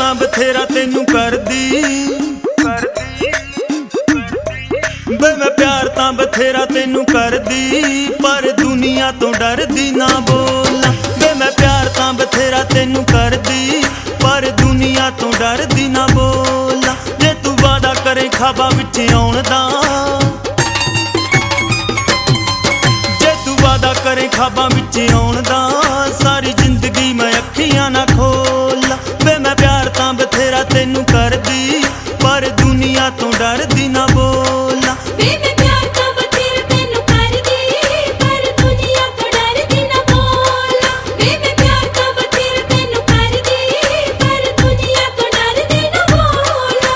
तां बथेरा तेनू करदी वे मैं प्यार तां बथेरा तेनू करदी पर दुनिया तो डरदी ना बोलना वे मैं प्यार तां बथेरा तेनू करदी पर दुनिया तो डरदी ना बोलना जे तू वादा करे खाबा विच आउण दा जे तू वादा करे खाबा विच आउण दा सारी जिंदगी मैं अखियां ना खोला वे मैं प्यार तां बथेरा तेनू करदी पर दुनिया तो डरदी ना बोलना वे मैं प्यार तां बथेरा तेनू करदी पर दुनिया तो डरदी ना बोलना वे मैं प्यार तां बथेरा तेनू करदी पर दुनिया तो डरदी ना बोलना।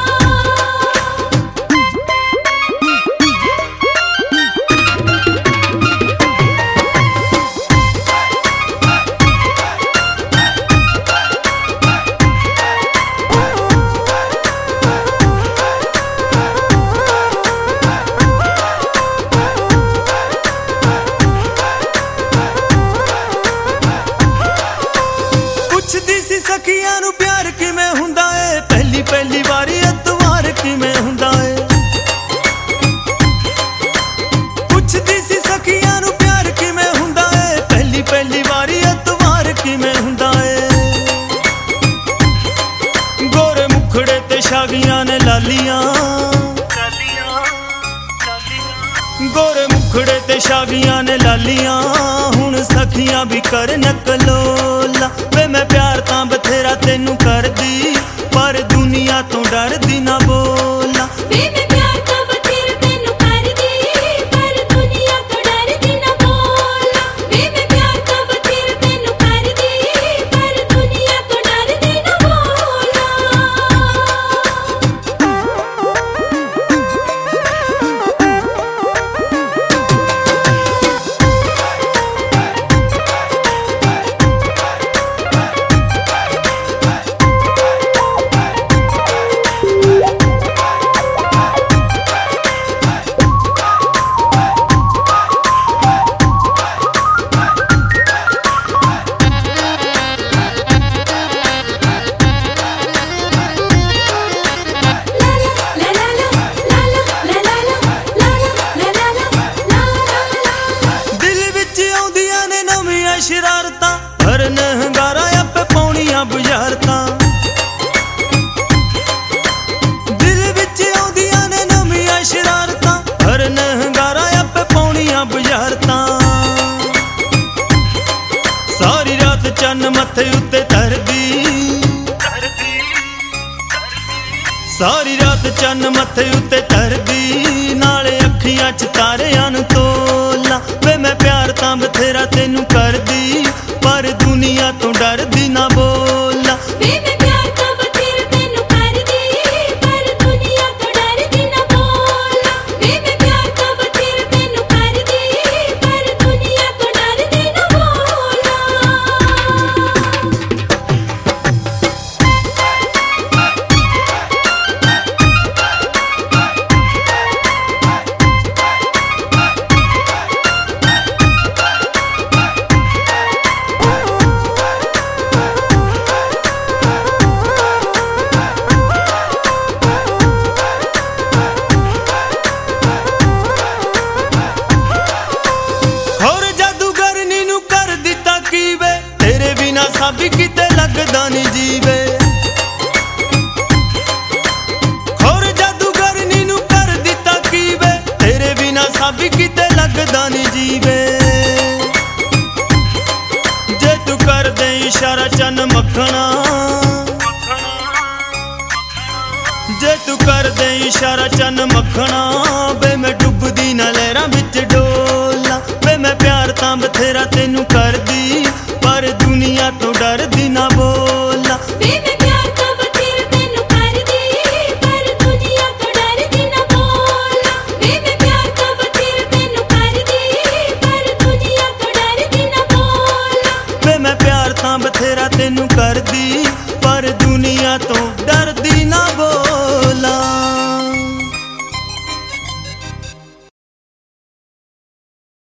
पुछदी सी सखियां नू प्यार किवें हुंदा ए पहली पहली वारी एतवार किवें हुंदा ए पुछदी सी सखियां नू प्यार किवें हुंदा ए पहली पहली वारी एतवार किवें हुंदा ए गोरे मुखड़े ते शागियां ने लालियां गोरे मुखड़े ते शागियां ने लालियां हुण सखियां भी करन कलोला वे मैं प्यार तां बथेरा तेनू करदी पर दुनिया तो डरदी ना बोलना वे मैं प्यार तां बथेरा तेनू करदी पर दुनिया तो डरदी ना बोलना वे मैं प्यार तां बथेरा तेनू करदी पर दुनिया तो डरदी ना बोलना। शरारतां भरन हंगारा आपे पौणियां बुझारतां दिल विच आउंदियां ने नवीआं शरारतां भरन हंगारा आपे पौणियां बुझारतां सारी रात चन्न मत्थे उत्ते तरदी सारी रात चन्न मत्थे उत्ते तरदी नाले अखियां च तारियां नू तोला वे मैं प्यार तां बथेरा तेनू करदी पर दुनिया तो डरदी ना बोलना वे मैं प्यार तां बथेरा तेनू करदी पर दुनिया तो डरदी ना बोलना वे मैं प्यार तां बथेरा तेनू करदी पर दुनिया तो डरदी ना बोलना। साबी किते लगदा नी जीवे खोर जादूगर नीनू कर दिता कीवे तेरे बिना साबी किते लगदा नी जीवे जे तू कर दे इशारा चन्न मखना जे तू कर दे इशारा चन्न मखना वे मैं डुबदी ना लहरां विच डोला वे मैं प्यार तां बथेरा तेनू करदी पर दुनिया तो डरदी ना बोलना वे मैं प्यार तां बथेरा तेनू करदी पर दुनिया तो डरदी ना बोलना वे मैं प्यार तां बथेरा तेनू करदी पर दुनिया तो डरदी ना बोलना वे मैं प्यार तां बथेरा तेनू करदी पर दुनिया तो डरदी ना बोला।